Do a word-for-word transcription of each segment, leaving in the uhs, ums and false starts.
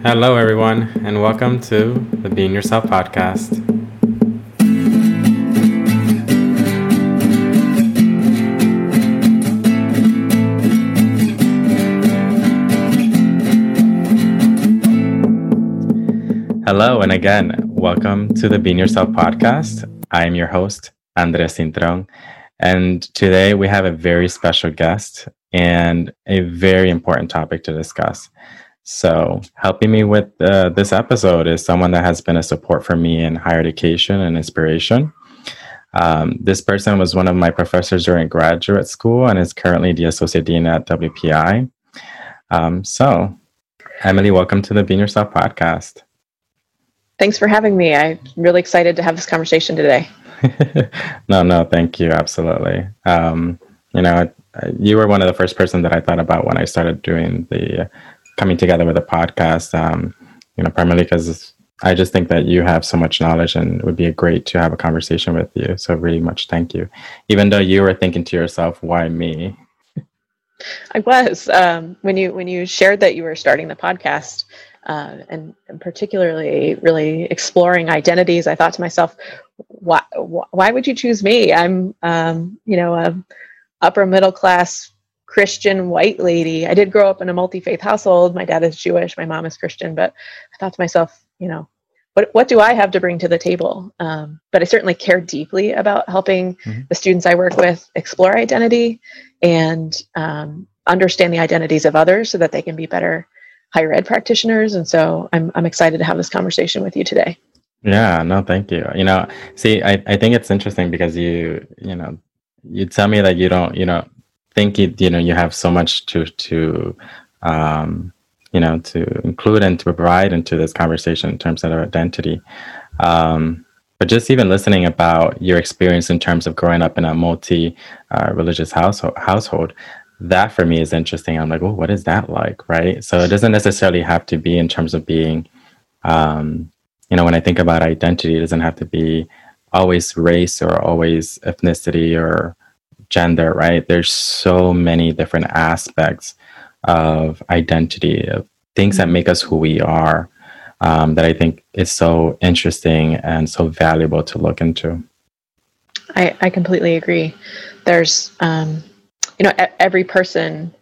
Hello, everyone, and welcome to the Being Yourself podcast. Hello, and again, welcome to the Being Yourself podcast. I am your host, Andres Cintrón, and today we have a very special guest and a very important topic to discuss. So helping me with uh, this episode is someone that has been a support for me in higher education and inspiration. Um, this person was one of my professors during graduate school and is currently the Associate Dean at W P I. Um, so, Emily, welcome to the Being Yourself podcast. Thanks for having me. I'm really excited to have this conversation today. no, no, thank you. Absolutely. Um, you know, you were one of the first person that I thought about when I started doing the coming together with a podcast, um, you know, primarily because I just think that you have so much knowledge and it would be great to have a conversation with you. So really much thank you. Even though you were thinking to yourself, why me? I was. Um, when you when you shared that you were starting the podcast uh, and, and particularly really exploring identities, I thought to myself, why, why would you choose me? I'm, um, you know, a upper middle class Christian white lady. I did grow up in a multi-faith household. My dad is Jewish, my mom is Christian, but I thought to myself, you know, what what do I have to bring to the table? Um, but I certainly care deeply about helping mm-hmm. the students I work with explore identity and um, understand the identities of others so that they can be better higher ed practitioners. And so I'm I'm excited to have this conversation with you today. Yeah, no, thank you. You know, see, I, I think it's interesting because you, you know, you tell me that you don't, you know, think you, you know, you have so much to, to, um, you know, to include and to provide into this conversation in terms of identity. Um, but just even listening about your experience in terms of growing up in a multi uh, religious household, household, that for me is interesting. I'm like, oh, what is that like? Right. So it doesn't necessarily have to be in terms of being, um, you know, when I think about identity, it doesn't have to be always race or always ethnicity or gender, right? There's so many different aspects of identity, of things that make us who we are, um, that I think is so interesting and so valuable to look into. I, I completely agree. There's, um, you know, every person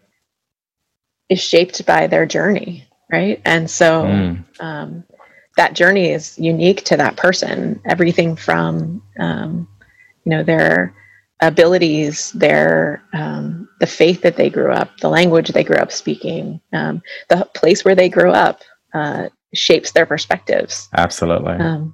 is shaped by their journey, right? And so mm. um, that journey is unique to that person. Everything from, um, you know, their abilities, their um, the faith that they grew up, the language they grew up speaking, um, the place where they grew up uh, shapes their perspectives. Absolutely. Um,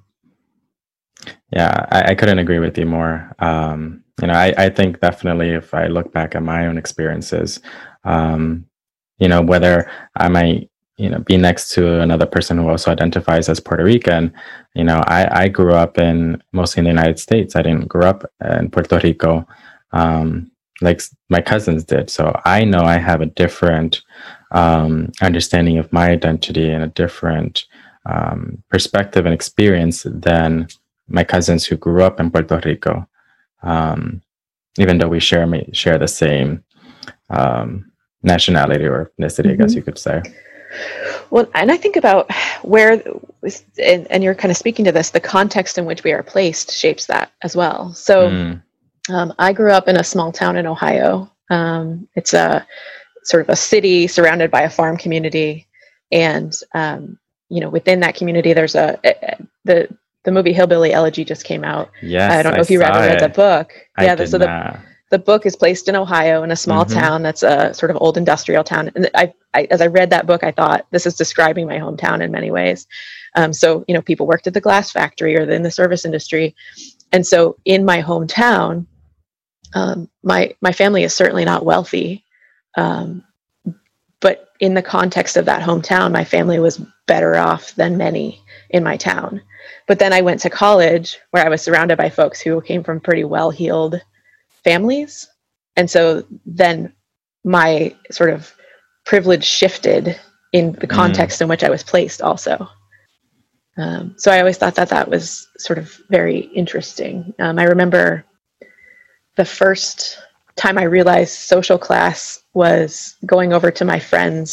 yeah, I, I couldn't agree with you more. Um, you know, I, I think definitely if I look back at my own experiences, um, you know, whether I might, you know, be next to another person who also identifies as Puerto Rican. You know, I, I grew up in mostly in the United States. I didn't grow up in Puerto Rico um, like my cousins did. So I know I have a different um, understanding of my identity and a different um, perspective and experience than my cousins who grew up in Puerto Rico. Um, even though we share share the same um, nationality or ethnicity, mm-hmm. I guess you could say. Well, and I think about where, and, and you're kind of speaking to this, the context in which we are placed shapes that as well. So mm. um, I grew up in a small town in Ohio. Um, it's a sort of a city surrounded by a farm community. And, um, you know, within that community, there's a, a the the movie Hillbilly Elegy just came out. Yes, I don't know I if you ever read the book. I yeah, did so the, not. The book is placed in Ohio in a small mm-hmm. town that's a sort of old industrial town. And I, I, as I read that book, I thought this is describing my hometown in many ways. Um, so, you know, people worked at the glass factory or in the service industry. And so in my hometown, um, my, my family is certainly not wealthy. Um, but in the context of that hometown, my family was better off than many in my town. But then I went to college where I was surrounded by folks who came from pretty well-heeled families. And so then my sort of privilege shifted in the context mm. in which I was placed also. Um, so I always thought that that was sort of very interesting. Um, I remember the first time I realized social class was going over to my friend's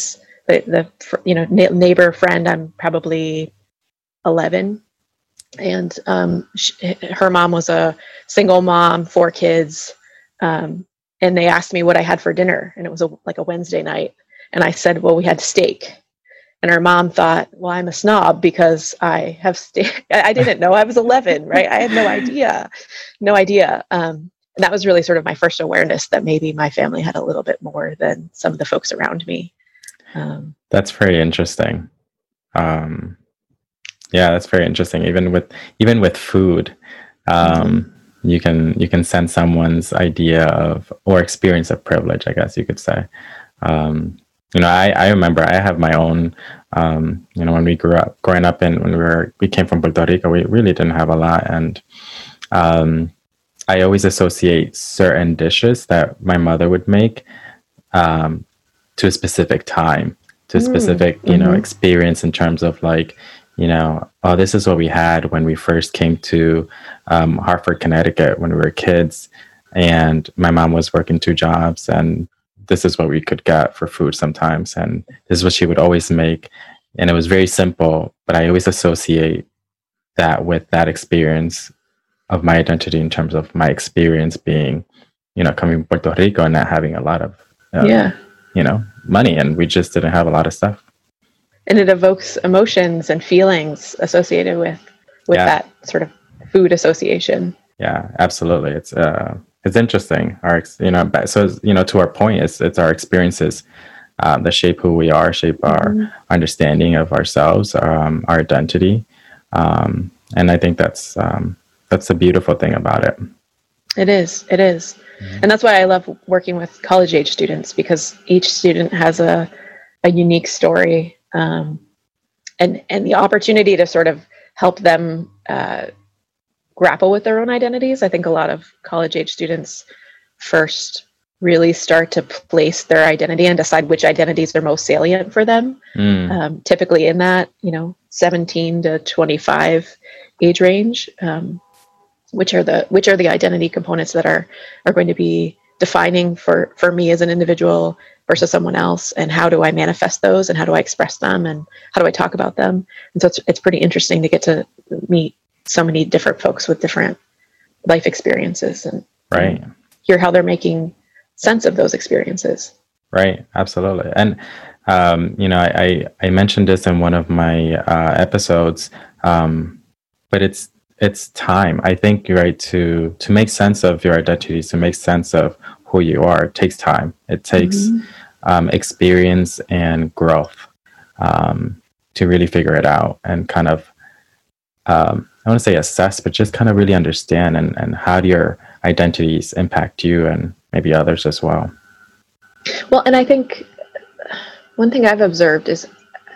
the, the you know na- neighbor friend. I'm probably eleven, and um, she, her mom was a single mom, four kids, um, and they asked me what I had for dinner, and it was a, like a Wednesday night, and I said, well, we had steak. And her mom thought, well, I'm a snob because I have steak. I didn't know. I was eleven, right? I had no idea, no idea. Um, and that was really sort of my first awareness that maybe my family had a little bit more than some of the folks around me. Um, that's very interesting. Um, yeah, that's very interesting. Even with even with food, um, mm-hmm. you can you can sense someone's idea of or experience of privilege, I guess you could say. Um, You know, I, I remember I have my own, um, you know, when we grew up, growing up in, when we were, we came from Puerto Rico, we really didn't have a lot. And um, I always associate certain dishes that my mother would make um, to a specific time, to a specific, mm, you know, mm-hmm. experience in terms of like, you know, oh, this is what we had when we first came to um, Hartford, Connecticut when we were kids. And my mom was working two jobs, and this is what we could get for food sometimes. And this is what she would always make. And it was very simple, but I always associate that with that experience of my identity in terms of my experience being, you know, coming from Puerto Rico and not having a lot of, um, yeah. you know, money. And we just didn't have a lot of stuff. And it evokes emotions and feelings associated with, with yeah. that sort of food association. Yeah, absolutely. It's, uh, It's interesting. Our, you know, so you know, to our point, it's it's our experiences um, that shape who we are, shape our mm-hmm. understanding of ourselves, um, our identity, um, and I think that's um, that's the beautiful thing about it. It is. It is, mm-hmm. and that's why I love working with college age students, because each student has a a unique story, um, and and the opportunity to sort of help them Uh, grapple with their own identities. I think a lot of college age students first really start to place their identity and decide which identities are most salient for them. Mm. Um, typically in that, you know, seventeen to twenty-five age range, um, which are the which are the identity components that are are going to be defining for for me as an individual versus someone else, and how do I manifest those, and how do I express them, and how do I talk about them. And so it's it's pretty interesting to get to meet so many different folks with different life experiences, and, right. and hear how they're making sense of those experiences. Right. Absolutely. And, um, you know, I, I, I mentioned this in one of my uh, episodes, um, but it's, it's time. I think you're right to, to make sense of your identities, to make sense of who you are. It takes time. It takes mm-hmm. um, experience and growth um, to really figure it out and kind of, um, I want to say assess, but just kind of really understand and, and how do your identities impact you and maybe others as well. Well, and I think one thing I've observed is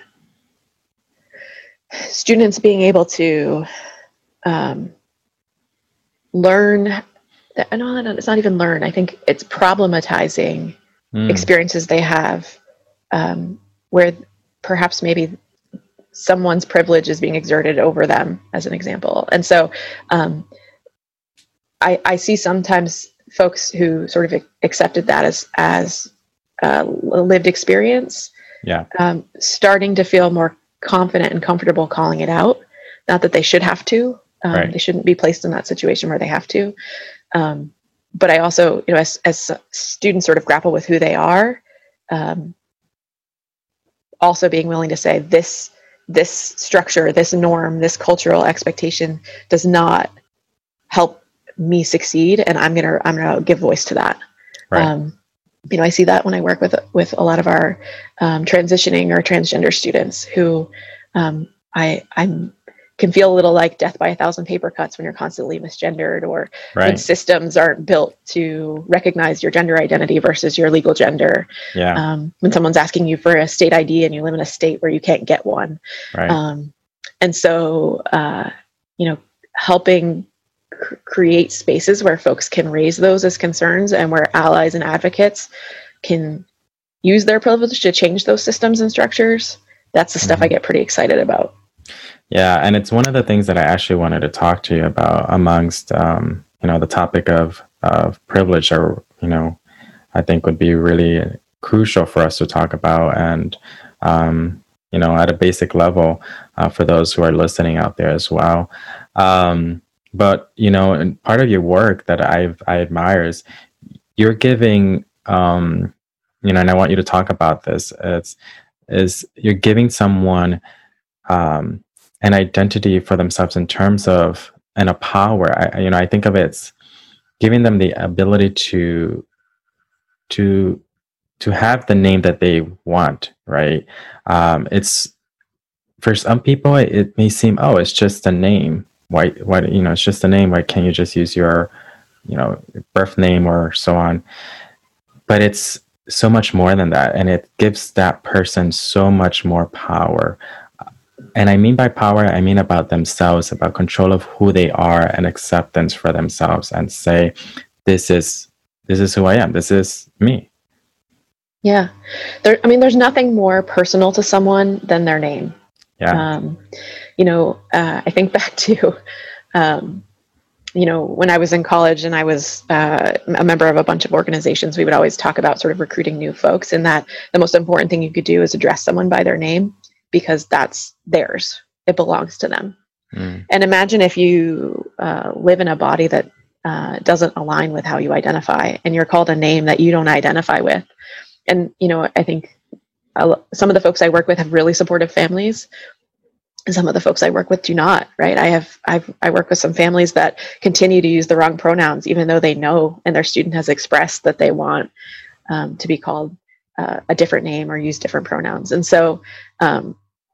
students being able to um, learn, that, no, it's not even learn, I think it's problematizing mm. experiences they have um, where perhaps maybe someone's privilege is being exerted over them, as an example. And so um, I, I see sometimes folks who sort of accepted that as, as uh, a lived experience, yeah, um, starting to feel more confident and comfortable calling it out. Not that they should have to, um, right. They shouldn't be placed in that situation where they have to. Um, but I also, you know, as, as students sort of grapple with who they are, um, also being willing to say this, this structure, this norm, this cultural expectation does not help me succeed, and I'm gonna I'm gonna give voice to that. Right. Um, you know, I see that when I work with with a lot of our um, transitioning or transgender students who um, I I'm can feel a little like death by a thousand paper cuts when you're constantly misgendered, or right. when systems aren't built to recognize your gender identity versus your legal gender. Yeah. Um, when someone's asking you for a state I D and you live in a state where you can't get one. Right. Um, and so, uh, you know, helping cr- create spaces where folks can raise those as concerns, and where allies and advocates can use their privilege to change those systems and structures. That's the stuff mm-hmm. I get pretty excited about. Yeah, and it's one of the things that I actually wanted to talk to you about amongst, um, you know, the topic of, of privilege, or, you know, I think would be really crucial for us to talk about. And um, you know, at a basic level, uh, for those who are listening out there as well. Um, but, you know, and part of your work that I've, I admire is you're giving, um, you know, and I want you to talk about this, it's, is you're giving someone, um, an identity for themselves in terms of, and a power. I, you know, I think of it as giving them the ability to, to, to have the name that they want, right? Um, it's, for some people, it, it may seem, oh, it's just a name. Why, why, you know, it's just a name. Why can't you just use your, you know, birth name or so on? But it's so much more than that. And it gives that person so much more power. And I mean by power, I mean about themselves, about control of who they are and acceptance for themselves, and say, this is, this is who I am. This is me. Yeah. There, I mean, there's nothing more personal to someone than their name. Yeah. Um, you know, uh, I think back to, um, you know, when I was in college and I was uh, a member of a bunch of organizations, we would always talk about sort of recruiting new folks, and that the most important thing you could do is address someone by their name, because that's theirs. It belongs to them. Mm. And imagine if you uh, live in a body that uh, doesn't align with how you identify, and you're called a name that you don't identify with. And, you know, I think I'll, some of the folks I work with have really supportive families, and some of the folks I work with do not, right? I have, I've, I work with some families that continue to use the wrong pronouns, even though they know, and their student has expressed that they want um, to be called uh, a different name or use different pronouns. And so um,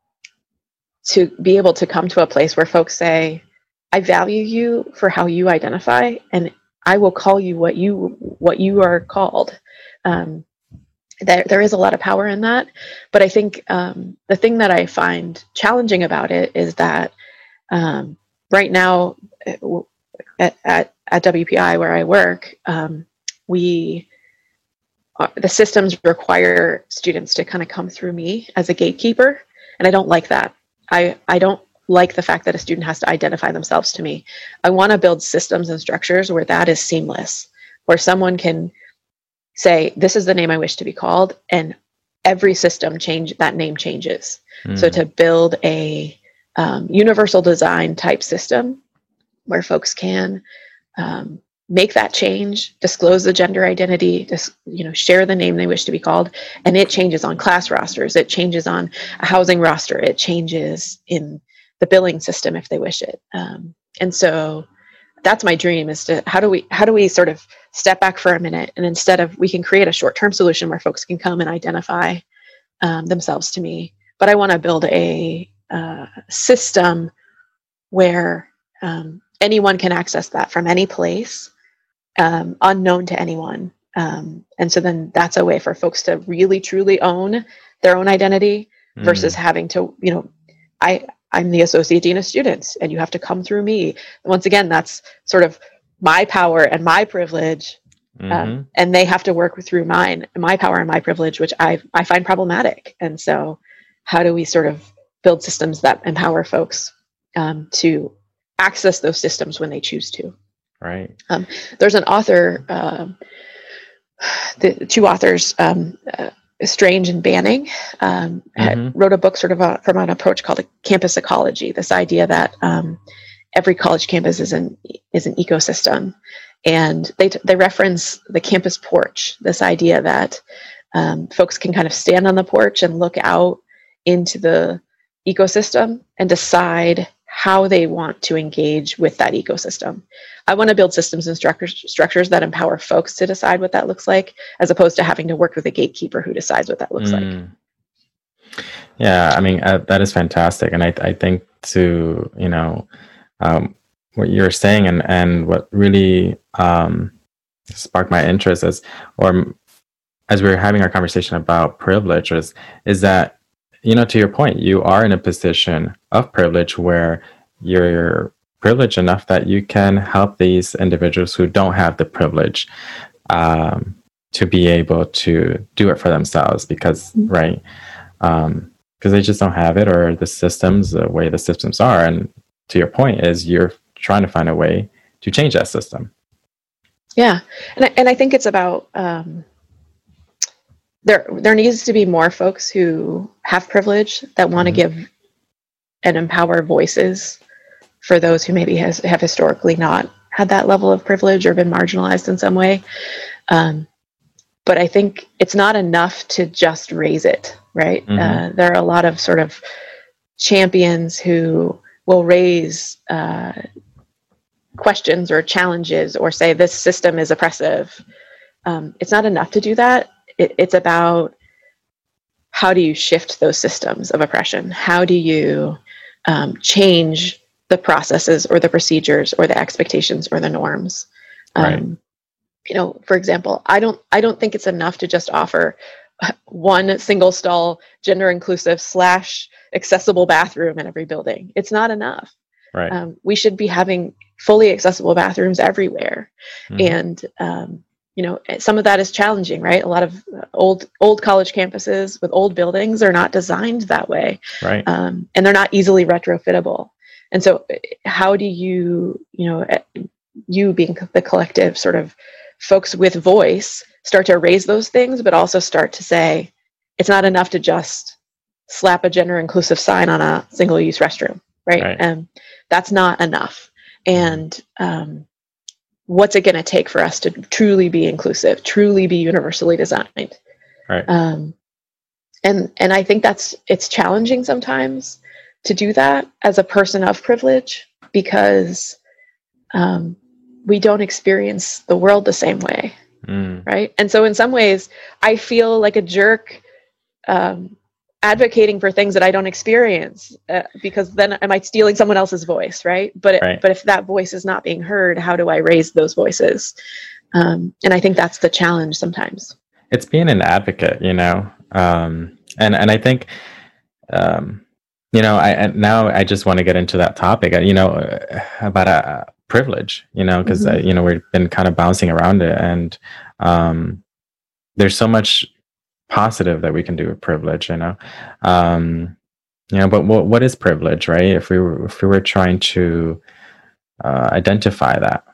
to be able to come to a place where folks say, I value you for how you identify, and I will call you what you, what you are called. Um, There, there is a lot of power in that. But I think um, the thing that I find challenging about it is that um, right now at, at, at W P I, where I work, um, we uh, the systems require students to kind of come through me as a gatekeeper. And I don't like that. I, I don't like the fact that a student has to identify themselves to me. I want to build systems and structures where that is seamless, where someone can say, this is the name I wish to be called, and every system change, that name changes. Mm. So to build a um, universal design type system where folks can um, make that change, disclose the gender identity, just, you know, share the name they wish to be called, and it changes on class rosters, it changes on a housing roster, it changes in the billing system if they wish it. Um, and so that's my dream, is to, how do we, how do we sort of step back for a minute, and instead of, we can create a short-term solution where folks can come and identify um, themselves to me, but I want to build a uh, system where um, anyone can access that from any place, um, unknown to anyone. Um, and so then that's a way for folks to really truly own their own identity versus mm. having to, you know, I, I'm the associate dean of students and you have to come through me. And once again, that's sort of my power and my privilege. Mm-hmm. Um, and they have to work through mine, my power and my privilege, which I, I find problematic. And so how do we sort of build systems that empower folks um, to access those systems when they choose to? Right. Um, there's an author, uh, the two authors, um, uh, Strange and Banning, um, mm-hmm. had, wrote a book sort of a, from an approach called campus ecology. This idea that um, every college campus is an is an ecosystem, and they they reference the campus porch. This idea that um, folks can kind of stand on the porch and look out into the ecosystem and decide how they want to engage with that ecosystem. I want to build systems and structures structures that empower folks to decide what that looks like, as opposed to having to work with a gatekeeper who decides what that looks mm. like. Yeah, I mean, uh, that is fantastic. And I, I think to, you know, um, what you're saying and, and what really um, sparked my interest is, or as we were having our conversation about privilege, is, is that, you know, to your point, you are in a position of privilege where you're privileged enough that you can help these individuals who don't have the privilege um, to be able to do it for themselves, because, mm-hmm. right, um, because they just don't have it, or the systems, the way the systems are. And to your point is you're trying to find a way to change that system. Yeah. And I, and I think it's about, um, there there needs to be more folks who have privilege that want to mm-hmm. give and empower voices for those who maybe has, have historically not had that level of privilege or been marginalized in some way. Um, but I think it's not enough to just raise it, right? Mm-hmm. Uh, there are a lot of sort of champions who will raise uh, questions or challenges or say this system is oppressive. Um, it's not enough to do that. It, it's about how do you shift those systems of oppression? How do you um, change the processes or the procedures or the expectations or the norms? Um, right. You know, for example, I don't, I don't think it's enough to just offer one single stall, gender inclusive slash accessible bathroom in every building. It's not enough. Right. Um, we should be having fully accessible bathrooms everywhere. Mm-hmm. And, um, you know, some of that is challenging, right? A lot of old, old college campuses with old buildings are not designed that way. Right. Um, and they're not easily retrofittable. And so how do you, you know, you being the collective sort of folks with voice start to raise those things, but also start to say, it's not enough to just slap a gender inclusive sign on a single use restroom, right? Right. And that's not enough. And um, what's it going to take for us to truly be inclusive, truly be universally designed? Right. Um, and, and I think that's, it's challenging sometimes to do that as a person of privilege, because um, we don't experience the world the same way. Mm. Right. And so in some ways I feel like a jerk um, advocating for things that I don't experience uh, because then am I stealing someone else's voice? Right. But, right. It, but if that voice is not being heard, how do I raise those voices? Um, and I think that's the challenge sometimes. It's being an advocate, you know, um, and, and I think, um, you know, I and now I just want to get into that topic, you know, about a privilege, you know, because mm-hmm. uh, you know, we've been kind of bouncing around it, and um, there's so much positive that we can do with privilege, you know, um, you know. But what what is privilege, right? If we were if we were trying to uh, identify that.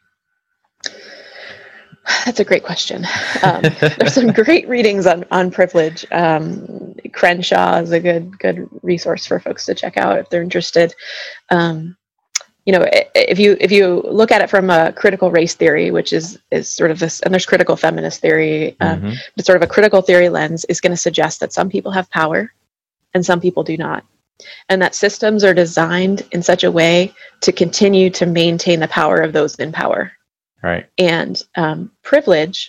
That's a great question. Um, there's some great readings on, on privilege. Um, Crenshaw is a good good resource for folks to check out if they're interested. Um, you know, if you if you look at it from a critical race theory, which is is sort of this, and there's critical feminist theory, um, mm-hmm. but sort of a critical theory lens is going to suggest that some people have power and some people do not, and that systems are designed in such a way to continue to maintain the power of those in power. Right. And um, privilege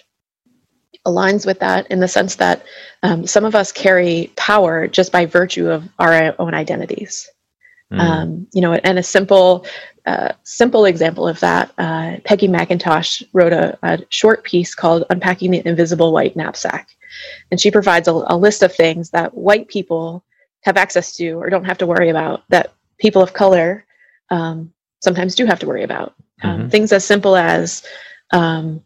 aligns with that in the sense that um, some of us carry power just by virtue of our own identities. Mm. Um, you know, and a simple, uh, simple example of that, uh, Peggy McIntosh wrote a, a short piece called Unpacking the Invisible White Knapsack. And she provides a, a list of things that white people have access to or don't have to worry about, that people of color um, sometimes do have to worry about. Um, mm-hmm. Things as simple as, um,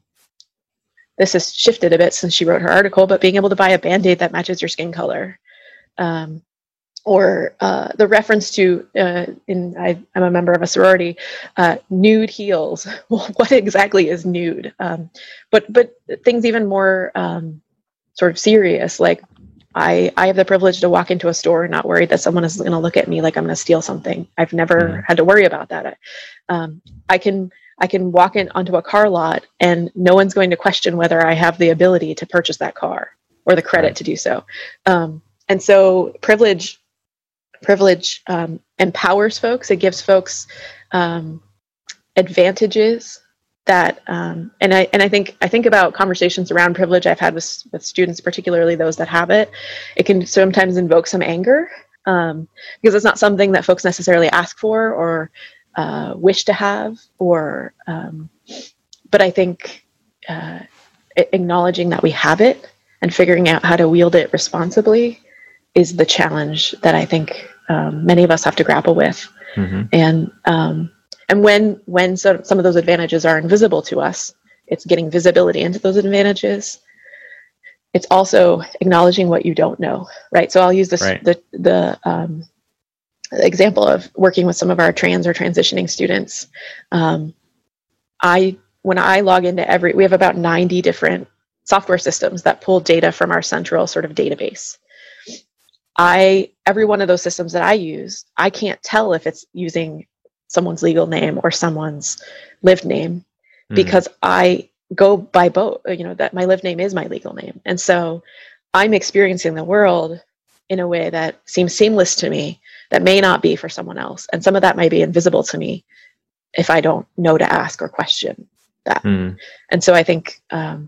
this has shifted a bit since she wrote her article, but being able to buy a Band-Aid that matches your skin color. Um, or uh, the reference to, uh, in I, I'm a member of a sorority, uh, nude heels. Well, what exactly is nude? Um, but but things even more um, sort of serious, like I, I have the privilege to walk into a store and not worry that someone is going to look at me like I'm going to steal something. I've never mm. had to worry about that. Um, I can I can walk in onto a car lot and no one's going to question whether I have the ability to purchase that car or the credit right. to do so. Um, and so privilege privilege um, empowers folks. It gives folks um, advantages that, um, and I and I think I think about conversations around privilege I've had with with students, particularly those that have it. It can sometimes invoke some anger um, because it's not something that folks necessarily ask for or uh, wish to have, or um, but I think uh, acknowledging that we have it and figuring out how to wield it responsibly is the challenge that I think um, many of us have to grapple with. Mm-hmm. And um, and when when so, some of those advantages are invisible to us, it's getting visibility into those advantages. It's also acknowledging what you don't know, right? So I'll use this right. the the um, example of working with some of our trans or transitioning students. Um, I when I log into every, we have about ninety different software systems that pull data from our central sort of database. I every one of those systems that I use, I can't tell if it's using someone's legal name or someone's lived name, mm. because I go by both. You know, that my lived name is my legal name, and so I'm experiencing the world in a way that seems seamless to me, that may not be for someone else, and some of that might be invisible to me if I don't know to ask or question that. Mm. And so I think um,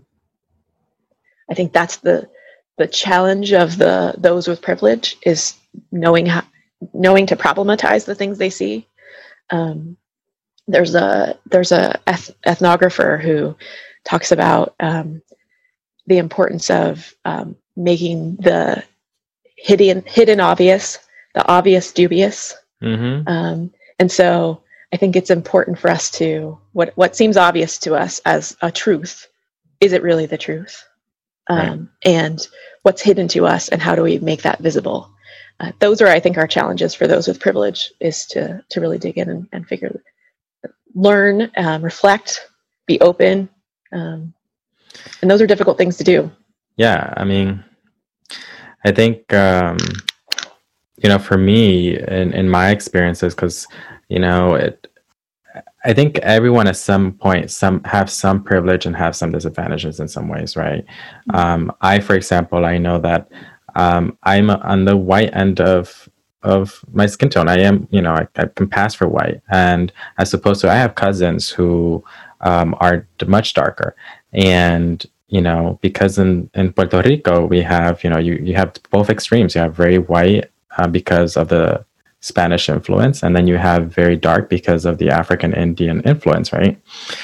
I think that's the the challenge of the those with privilege, is knowing how knowing to problematize the things they see. Um, there's a there's a eth- ethnographer who talks about um, the importance of um, making the hidden hidden obvious, the obvious dubious. Mm-hmm. Um, and so I think it's important for us to what what seems obvious to us as a truth, is it really the truth? Um, right. And what's hidden to us, and how do we make that visible? Uh, those are, I think, our challenges for those with privilege, is to to really dig in and, and figure, learn, um, reflect, be open, um, and those are difficult things to do. Yeah, I mean, I think um, you know, for me, in in my experiences, because you know, it. I think everyone at some point some have some privilege and have some disadvantages in some ways, right? Mm-hmm. Um, I, for example, I know that um, I'm on the white end of of my skin tone. I am, you know, I, I can pass for white, and as opposed to I have cousins who um, are much darker, and you know, because in in Puerto Rico we have, you know, you you have both extremes. You have very white uh, because of the Spanish influence, and then you have very dark because of the African Indian influence, right?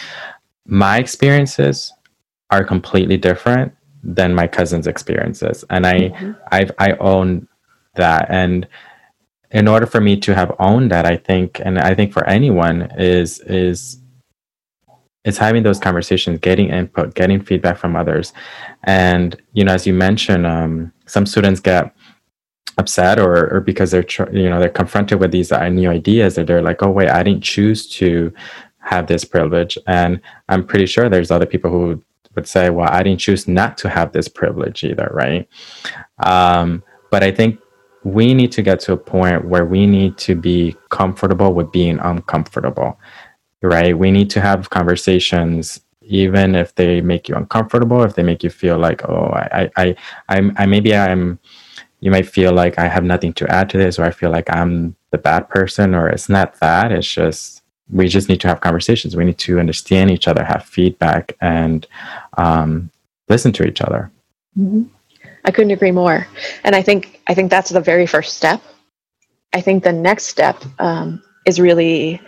My experiences are completely different than my cousin's experiences, and I mm-hmm. I've, I own that. And in order for me to have owned that, I think, and I think for anyone, is is is having those conversations, getting input, getting feedback from others. And you know, as you mentioned, um, some students get upset, or, or because they're tr- you know they're confronted with these uh, new ideas, that they're like, oh wait, I didn't choose to have this privilege. And I'm pretty sure there's other people who would say, well, I didn't choose not to have this privilege either, right? Um, but I think we need to get to a point where we need to be comfortable with being uncomfortable, right? We need to have conversations, even if they make you uncomfortable, if they make you feel like, oh, I I I, I, I maybe I'm you might feel like I have nothing to add to this, or I feel like I'm the bad person, or it's not that. It's just, we just need to have conversations. We need to understand each other, have feedback, and um, listen to each other. Mm-hmm. I couldn't agree more. And I think, I think that's the very first step. I think the next step um, is really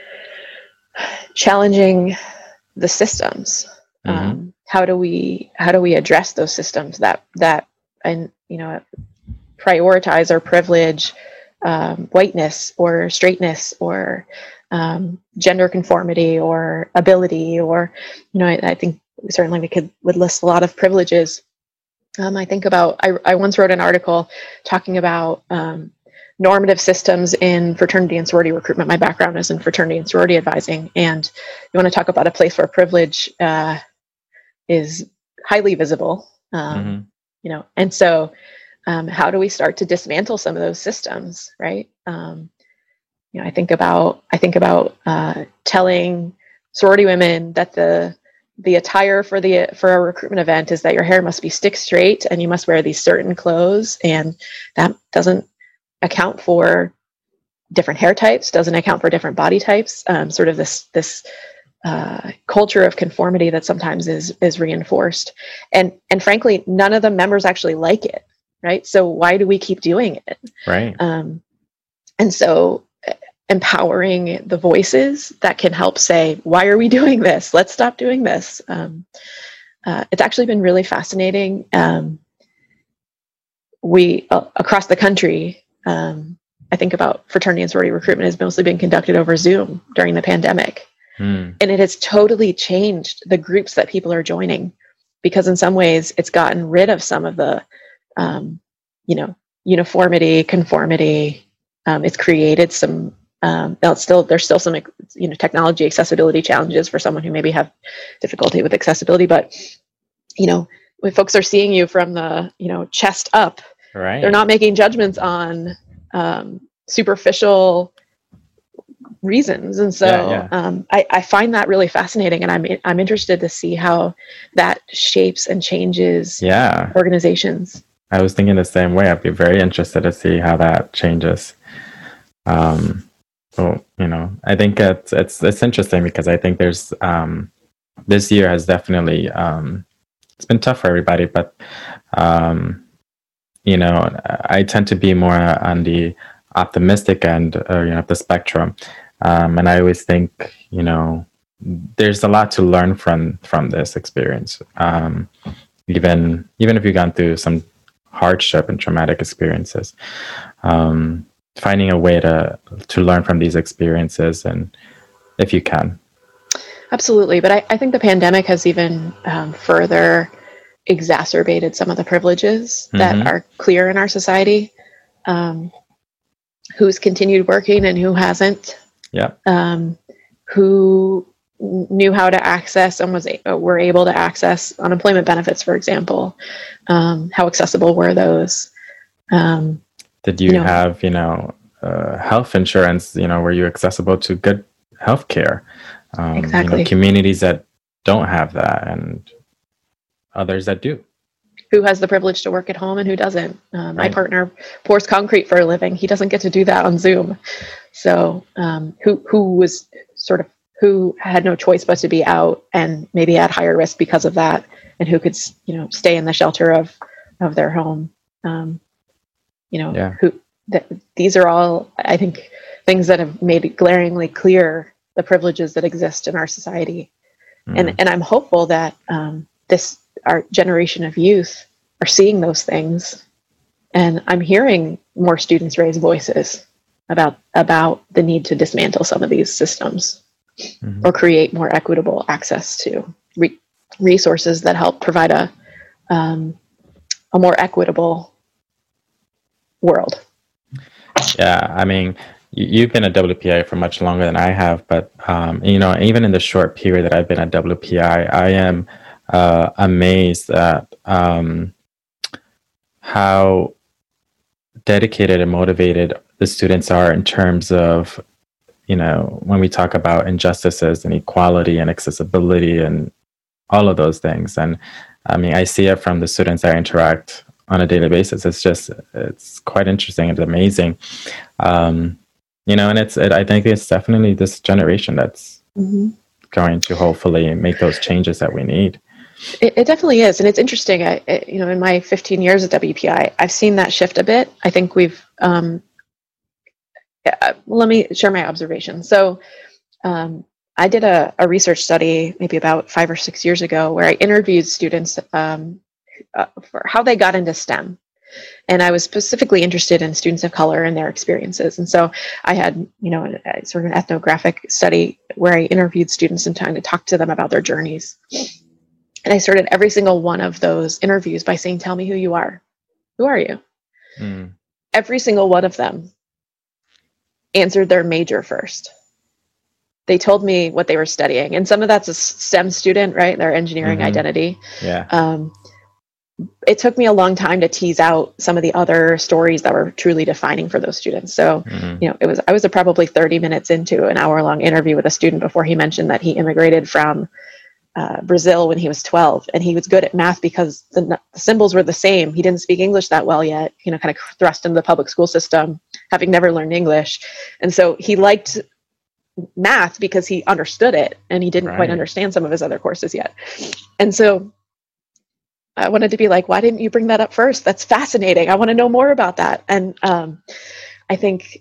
challenging the systems. Mm-hmm. Um, how do we, how do we address those systems that, that, and, you know, prioritize or privilege um, whiteness or straightness or um, gender conformity or ability, or, you know, I, I think certainly we could would list a lot of privileges. Um, I think about, I, I once wrote an article talking about um, normative systems in fraternity and sorority recruitment. My background is in fraternity and sorority advising, and you want to talk about a place where privilege uh, is highly visible, um, mm-hmm. you know, and so Um, how do we start to dismantle some of those systems, right? Um, you know, I think about I think about uh, telling sorority women that the the attire for the for a recruitment event is that your hair must be stick straight and you must wear these certain clothes, and that doesn't account for different hair types, doesn't account for different body types. Um, sort of this this uh, culture of conformity that sometimes is is reinforced, and and frankly, none of the members actually like it. Right. So why do we keep doing it? Right. Um, and so empowering the voices that can help say, why are we doing this? Let's stop doing this. Um, uh, it's actually been really fascinating. Um, we, uh, across the country, um, I think about fraternity and sorority recruitment has mostly been conducted over Zoom during the pandemic. Hmm. And it has totally changed the groups that people are joining, because in some ways it's gotten rid of some of the Um, you know, uniformity, conformity. Um, it's created some. Um, now it's still there's still some, you know, technology accessibility challenges for someone who maybe have difficulty with accessibility. But you know, when folks are seeing you from the, you know, chest up, right. They're not making judgments on um, superficial reasons. And so yeah, yeah. Um, I, I find that really fascinating, and I'm I'm interested to see how that shapes and changes yeah. organizations. I was thinking the same way. I'd be very interested to see how that changes. Um, so, you know, I think it's it's it's interesting because I think there's um, this year has definitely um, it's been tough for everybody, but um, you know, I tend to be more on the optimistic end, uh, you know, of the spectrum, um, and I always think, you know, there's a lot to learn from from this experience. Um, even even if you've gone through some hardship and traumatic experiences, um, finding a way to to learn from these experiences, and if you can. Absolutely. But I, I think the pandemic has even um, further exacerbated some of the privileges mm-hmm. that are clear in our society. Um, who's continued working and who hasn't. Yeah. Um, who knew how to access and was uh, were able to access unemployment benefits, for example. Um, how accessible were those? Um, Did you, you know, have, you know, uh, health insurance? You know, were you accessible to good health care? Um, exactly. You know, communities that don't have that and others that do. Who has the privilege to work at home and who doesn't? Um, right. My partner pours concrete for a living. He doesn't get to do that on Zoom. So um, who who was sort of, who had no choice but to be out and maybe at higher risk because of that, and who could, you know, stay in the shelter of, of their home. Um, you know, yeah. who th- these are all, I think, things that have made it glaringly clear the privileges that exist in our society. Mm. And and I'm hopeful that um, this, our generation of youth are seeing those things. And I'm hearing more students raise voices about, about the need to dismantle some of these systems mm-hmm. or create more equitable access to re- resources that help provide a, um, a more equitable world. Yeah, I mean, you've been at W P I for much longer than I have, but um, you know, even in the short period that I've been at W P I, I am uh, amazed at um, how dedicated and motivated the students are in terms of, you know, when we talk about injustices and equality and accessibility and all of those things. And I mean, I see it from the students I interact on a daily basis. It's just, it's quite interesting. It's amazing. Um, you know, and it's, it, I think it's definitely this generation that's mm-hmm. going to hopefully make those changes that we need. It, it definitely is. And it's interesting. I, it, you know, in my fifteen years at W P I, I've seen that shift a bit. I think we've, um, uh, let me share my observations. So um, I did a, a research study maybe about five or six years ago where I interviewed students um, uh, for how they got into STEM. And I was specifically interested in students of color and their experiences. And so I had, you know, a, a sort of an ethnographic study where I interviewed students and trying to talk to them about their journeys. And I started every single one of those interviews by saying, tell me who you are. Who are you? Mm. Every single one of them answered their major first. They told me what they were studying. And some of that's a STEM student, right? Their engineering mm-hmm. identity. Yeah. Um, it took me a long time to tease out some of the other stories that were truly defining for those students. So, mm-hmm. you know, it was, I was a probably thirty minutes into an hour long interview with a student before he mentioned that he immigrated from uh, Brazil when he was twelve, and he was good at math because the, the symbols were the same. He didn't speak English that well yet, you know, kind of thrust into the public school system, having never learned English. And so he liked math because he understood it, and he didn't right. quite understand some of his other courses yet. And so I wanted to be like, why didn't you bring that up first? That's fascinating. I want to know more about that. And um, I think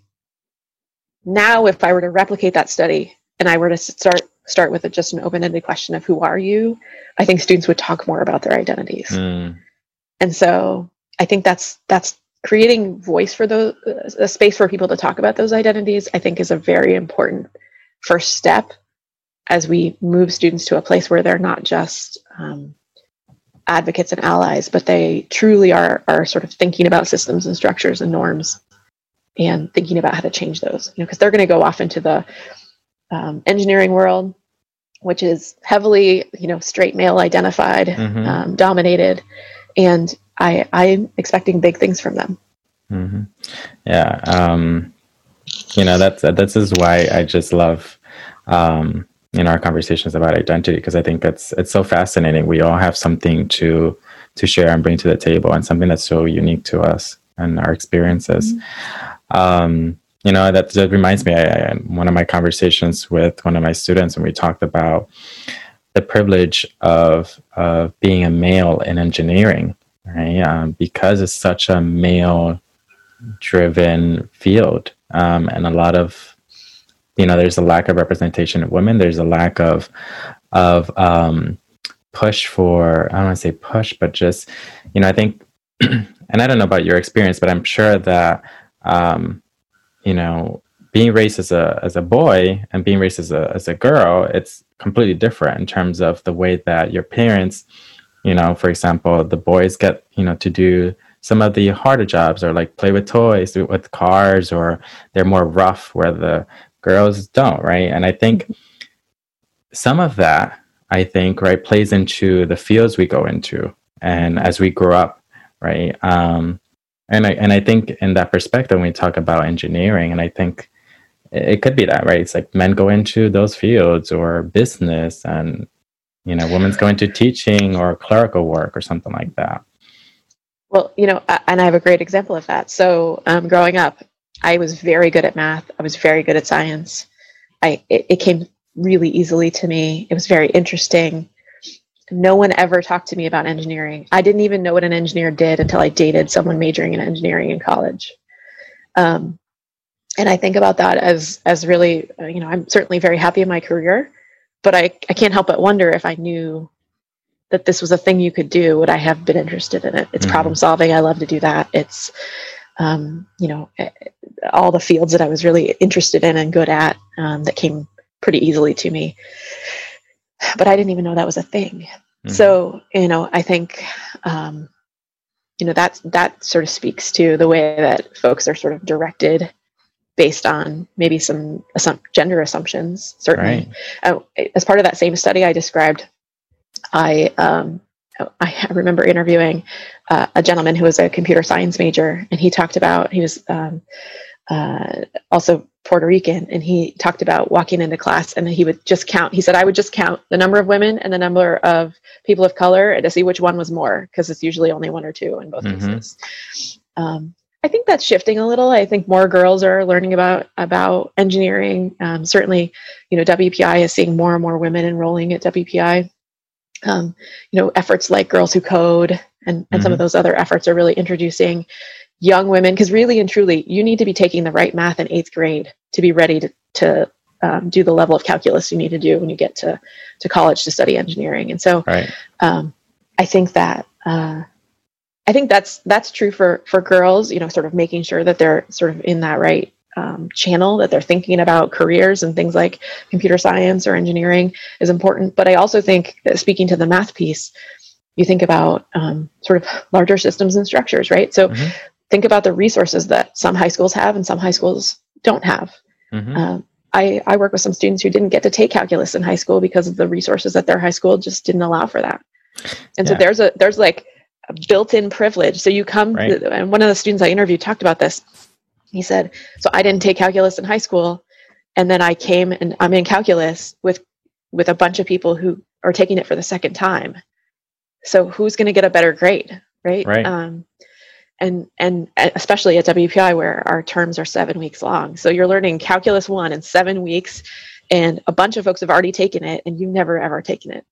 now if I were to replicate that study and I were to start start with a, just an open-ended question of who are you, I think students would talk more about their identities. Mm. And so I think that's that's creating voice for those, a space for people to talk about those identities, I think is a very important first step as we move students to a place where they're not just um, advocates and allies, but they truly are are sort of thinking about systems and structures and norms and thinking about how to change those, you know, because they're going to go off into the um, engineering world which is heavily, you know, straight male identified, mm-hmm. um, dominated, and I I'm expecting big things from them. Mm-hmm. Yeah, um, you know that's this is why I just love um, you know our conversations about identity, because I think it's it's so fascinating. We all have something to to share and bring to the table, and something that's so unique to us and our experiences. Mm-hmm. Um, you know that, that reminds me. I, I, one of my conversations with one of my students, and we talked about the privilege of of being a male in engineering, right? Um, because it's such a male driven field, um, and a lot of, you know, there's a lack of representation of women. There's a lack of of um, push for, I don't want to say push, but just, you know, I think, and I don't know about your experience, but I'm sure that, um, you know, being raised as a as a boy and being raised as a as a girl, it's completely different in terms of the way that your parents, you know, for example, the boys get, you know, to do some of the harder jobs, or like play with toys, with cars, or they're more rough, where the girls don't, right? And I think some of that, I think, right, plays into the fields we go into, and as we grow up, right? Um, and I and I think in that perspective, when we talk about engineering, and I think it could be that, right? It's like men go into those fields, or business, and, you know, women's go into teaching or clerical work or something like that. Well, you know, and I have a great example of that. So um, growing up, I was very good at math. I was very good at science. I it, it came really easily to me. It was very interesting. No one ever talked to me about engineering. I didn't even know what an engineer did until I dated someone majoring in engineering in college. Um, and I think about that as as really, uh, you know, I'm certainly very happy in my career, but I, I can't help but wonder if I knew that this was a thing you could do, would I have been interested in it? It's mm-hmm. problem solving. I love to do that. It's, um, you know, all the fields that I was really interested in and good at, um, that came pretty easily to me. But I didn't even know that was a thing. Mm-hmm. So, you know, I think, um, you know, that's, that sort of speaks to the way that folks are sort of directed based on maybe some assum- gender assumptions, certainly. Right. Uh, as part of that same study I described, I um, I remember interviewing uh, a gentleman who was a computer science major, and he talked about, he was um, uh, also Puerto Rican, and he talked about walking into class and he would just count. He said, I would just count the number of women and the number of people of color and to see which one was more, because it's usually only one or two in both mm-hmm. cases. Um, I think that's shifting a little. I think more girls are learning about about engineering. Um, certainly, you know, W P I is seeing more and more women enrolling at W P I. Um, you know, efforts like Girls Who Code and, and mm-hmm. some of those other efforts are really introducing young women, because really and truly, you need to be taking the right math in eighth grade to be ready to, to um, do the level of calculus you need to do when you get to, to college to study engineering. And so right. um, I think that uh, I think that's that's true for, for girls, you know, sort of making sure that they're sort of in that right Um, channel, that they're thinking about careers and things like computer science or engineering is important. But I also think, uh, speaking to the math piece, you think about um, sort of larger systems and structures, right? So mm-hmm. think about the resources that some high schools have and some high schools don't have. Mm-hmm. Um, I, I work with some students who didn't get to take calculus in high school because of the resources at their high school just didn't allow for that. And yeah. so there's a there's like a built-in privilege. So you come, right. to, and one of the students I interviewed talked about this. He said, so I didn't take calculus in high school, and then I came and I'm in calculus with with a bunch of people who are taking it for the second time. So who's going to get a better grade, right? Right. Um, and and especially at W P I, where our terms are seven weeks long. So you're learning calculus one in seven weeks, and a bunch of folks have already taken it, and you've never ever taken it.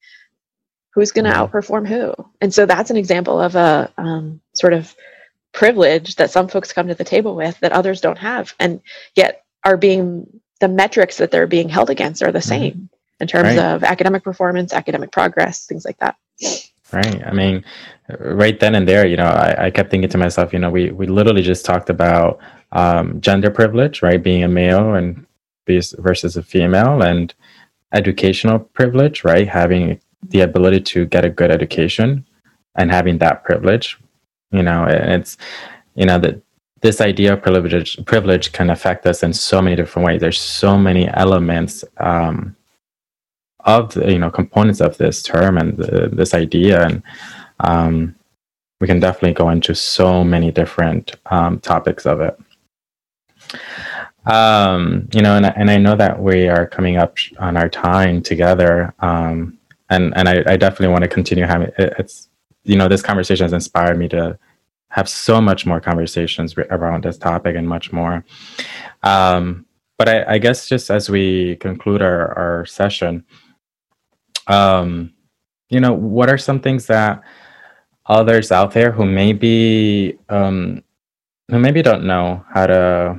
Who's going to mm-hmm. outperform who? And so that's an example of a um, sort of privilege that some folks come to the table with that others don't have, and yet are being, the metrics that they're being held against are the same mm-hmm. in terms right. of academic performance, academic progress, things like that. Right. I mean, right then and there, you know, I, I kept thinking to myself, you know, we, we literally just talked about um, gender privilege, right? Being a male and versus a female, and educational privilege, right? Having the ability to get a good education and having that privilege. You know, and it's, you know, that this idea of privilege privilege can affect us in so many different ways. There's so many elements um, of the, you know, components of this term and the, this idea. And um, we can definitely go into so many different um, topics of it. Um, you know, and, and I know that we are coming up on our time together. Um, and and I, I definitely want to continue having it, it's, you know, this conversation has inspired me to have so much more conversations around this topic and much more. Um, but I, I guess just as we conclude our, our session, um, you know, what are some things that others out there who maybe, um, who maybe don't know how to,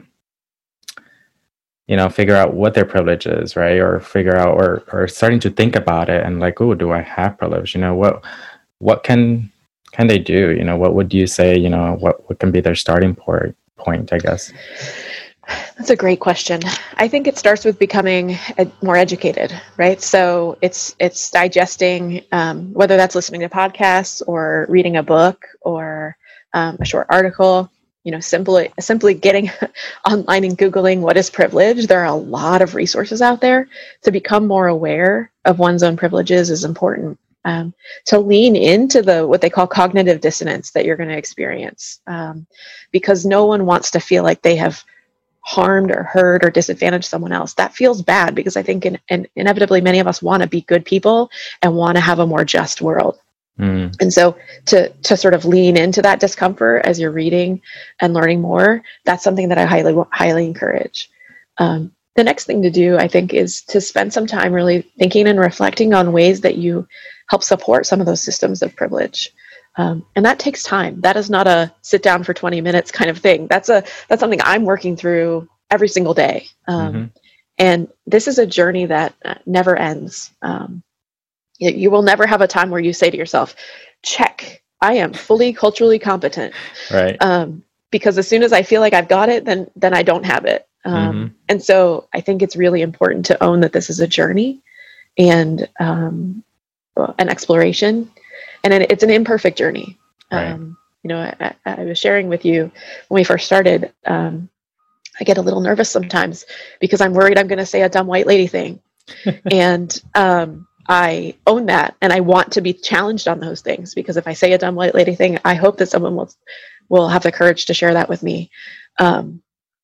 you know, figure out what their privilege is, right? Or figure out, or, or starting to think about it and like, oh, do I have privilege? You know, what, what can, can they do? You know, what would you say, you know, what, what can be their starting point, point, I guess? That's a great question. I think it starts with becoming ed- more educated, right? So it's it's digesting, um, whether that's listening to podcasts or reading a book or um, a short article. You know, simply simply getting online and Googling what is privilege. There are a lot of resources out there. To become more aware of one's own privileges is important. Um, to lean into the what they call cognitive dissonance that you're going to experience, um, because no one wants to feel like they have harmed or hurt or disadvantaged someone else. That feels bad because I think in, in, inevitably many of us want to be good people and want to have a more just world. Mm. And so to to sort of lean into that discomfort as you're reading and learning more, that's something that I highly highly encourage. Um, the next thing to do, I think, is to spend some time really thinking and reflecting on ways that you help support some of those systems of privilege. Um, and that takes time. That is not a sit down for twenty minutes kind of thing. That's a that's something I'm working through every single day. Um, mm-hmm. And this is a journey that uh, never ends. Um, you, you will never have a time where you say to yourself, check, I am fully culturally competent. Right. Um, because as soon as I feel like I've got it, then then I don't have it. Um, mm-hmm. And so I think it's really important to own that this is a journey and um, an exploration. And it's an imperfect journey. Right. Um, you know, I, I was sharing with you when we first started, um, I get a little nervous sometimes because I'm worried I'm going to say a dumb white lady thing. And um, I own that. And I want to be challenged on those things because if I say a dumb white lady thing, I hope that someone will, will have the courage to share that with me. Um,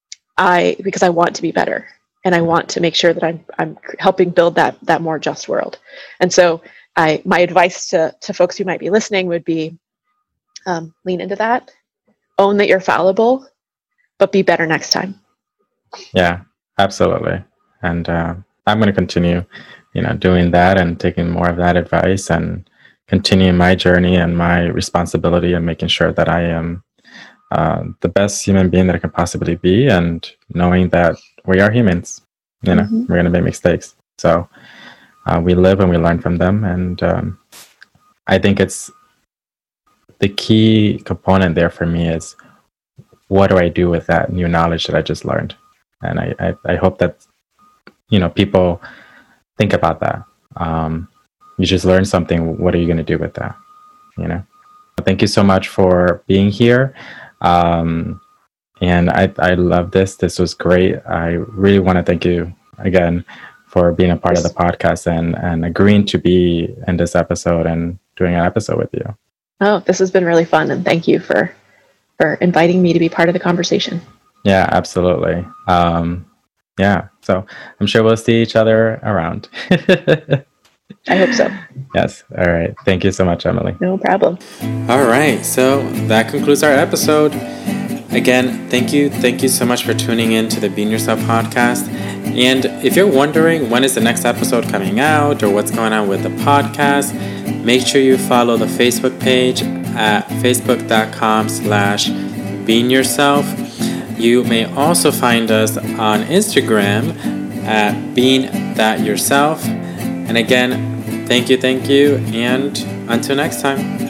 I, because I want to be better and I want to make sure that I'm, I'm helping build that, that more just world. And so I, my advice to, to folks who might be listening would be um, lean into that, own that you're fallible, but be better next time. Yeah, absolutely. And uh, I'm going to continue, you know, doing that and taking more of that advice and continuing my journey and my responsibility and making sure that I am uh, the best human being that I can possibly be, and knowing that we are humans, you know, mm-hmm. we're going to make mistakes. So Uh, we live and we learn from them. And um, I think it's the key component there for me is what do I do with that new knowledge that I just learned? And I, I, I hope that, you know, people think about that. Um, you just learned something. What are you going to do with that? You know, thank you so much for being here. Um, and I, I love this. This was great. I really want to thank you again for being a part of the podcast and, and agreeing to be in this episode and doing an episode with you. Oh, this has been really fun. And thank you for, for inviting me to be part of the conversation. Yeah, absolutely. Um, yeah. So I'm sure we'll see each other around. I hope so. Yes. All right. Thank you so much, Emily. No problem. All right. So that concludes our episode. Again, thank you. Thank you so much for tuning in to the Being Yourself podcast. And if you're wondering when is the next episode coming out or what's going on with the podcast, make sure you follow the Facebook page at facebook.com slash being yourself. You may also find us on Instagram at being that yourself. And again, thank you, thank you, and until next time.